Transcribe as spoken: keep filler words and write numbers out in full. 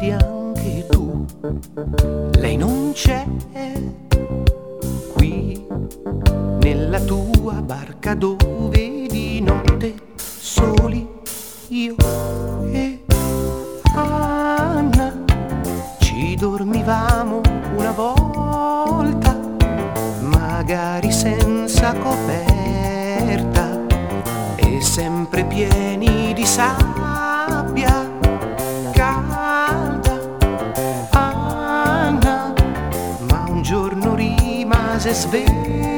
c'eri anche tu. Lei non c'è qui nella tua barca dove di notte soli io e Anna ci dormivamo una volta, magari senza coperta e sempre pieni di sabbia calda. Anna, ma un giorno rimase sveglia